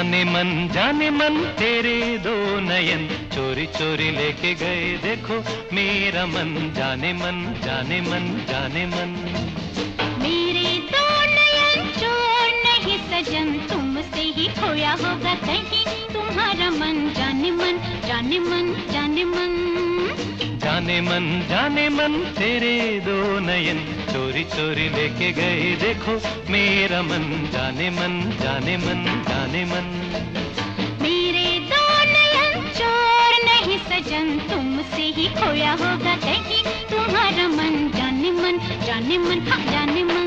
जाने मन तेरे दो नयन चोरी चोरी लेके गए देखो मेरा मन जाने मन जाने मन जाने मन। मेरे दो नयन चोर नहीं सजन तुमसे ही खोया होगा कहीं तुम्हारा मन जाने मन जाने मन जाने मन। जाने मन तेरे दो नयन चोरी चोरी लेके गए देखो मेरा मन जाने मन जाने मन जाने मन। मेरे दो नयन चोर नहीं सजन तुमसे ही खोया होगा कहीं तुम्हारा मन जाने मन जाने मन हाँ जाने मन।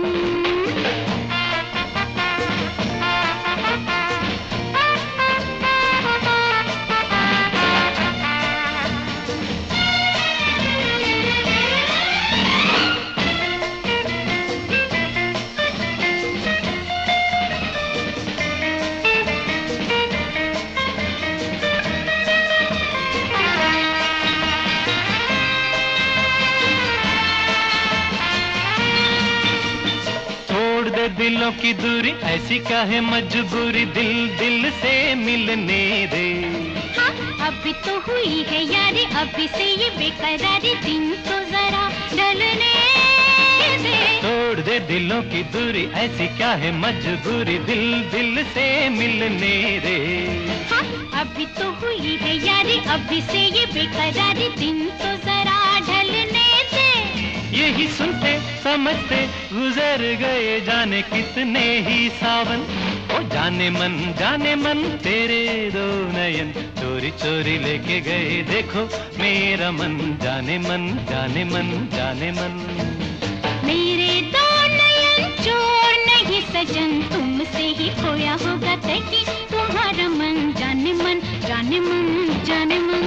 दिलों की दूरी ऐसी काहे मजबूरी दिल दिल से मिलने दे। हाँ अभी तो हुई है यारी अभी से ये बेकरारी दिन तो जरा ढलने दे। तोड़ दे दिलों की दूरी ऐसी क्या है मजबूरी दिल दिल से मिलने दे। हाँ अभी तो हुई है यारी अभी से ये बेकरारी दिन तो जरा ढलने दे। यही सुनते समझते गुजर गए जाने कितने ही सावन। ओ जाने मन तेरे दो नयन चोरी चोरी लेके गए देखो मेरा मन जाने मन जाने मन जाने मन। मेरे दो नयन चोर नहीं सजन तुमसे ही खोया होगा कहीं तुम्हारा मन जाने मन जाने मन जाने मन।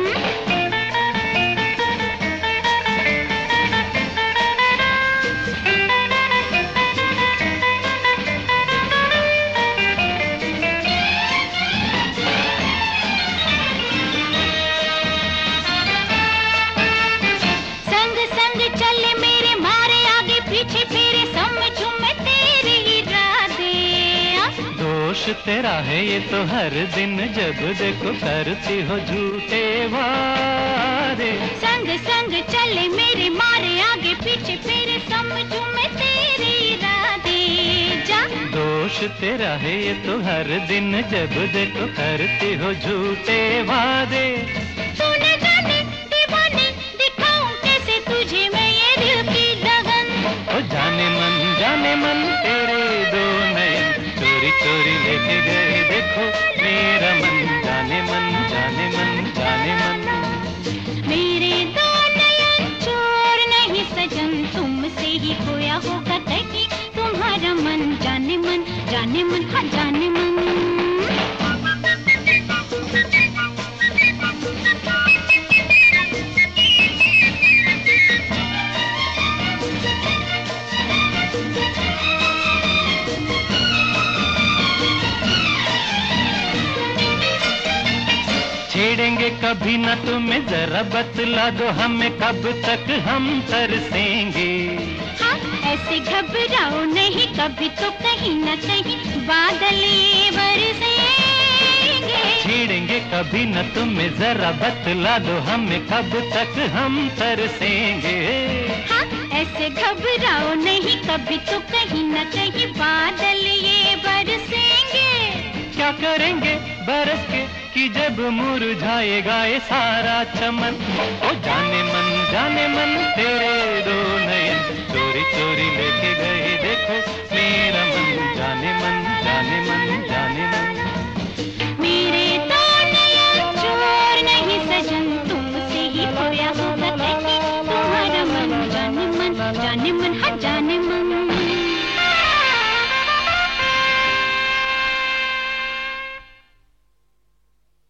तेरा है ये तो हर दिन जब देखो करती हो झूठे वादे। संग संग चले मेरे मारे आगे पीछे फिर समझूं मैं तेरी इरादे जा। दोष तेरा है ये तो हर दिन जब देखो करती हो झूठे वादे। तूने जाने दीवाने दिखाऊं कैसे तुझे मैं ये दिल की लगन। ओ जाने मन तेरे दो नयन चोरी चोरी लेके गए देखो मेरा मन जाने मन जाने मन जाने मन। मेरे दो नयन चोर नहीं सजन तुमसे ही खोया होगा कहीं तुम्हारा मन जाने मन हाँ जाने मन। छेड़ेंगे कभी न तुम्हें जरा बतला दो हमें कब तक हम तरसेंगे। हाँ ऐसे घबराओ नहीं कभी तो कहीं न कहीं बादल ये बरसेंगे। छेड़ेंगे कभी न तुम्हें जरा बतला दो हमें कब तक हम तरसेंगे। हाँ ऐसे घबराओ नहीं कभी तो कहीं न कहीं बादल ये बरसेंगे। क्या करेंगे बरस के कि जब मुरझाएगा ये सारा चमन। ओ जाने मन तेरे दो नयन चोरी चोरी लेके गए देखो मेरा मन जाने मन जाने मन जाने मन। मेरे दो नयन चोर नहीं सजन तुमसे ही खोया होगा कहीं तुम्हारा मन जाने मन हाँ जाने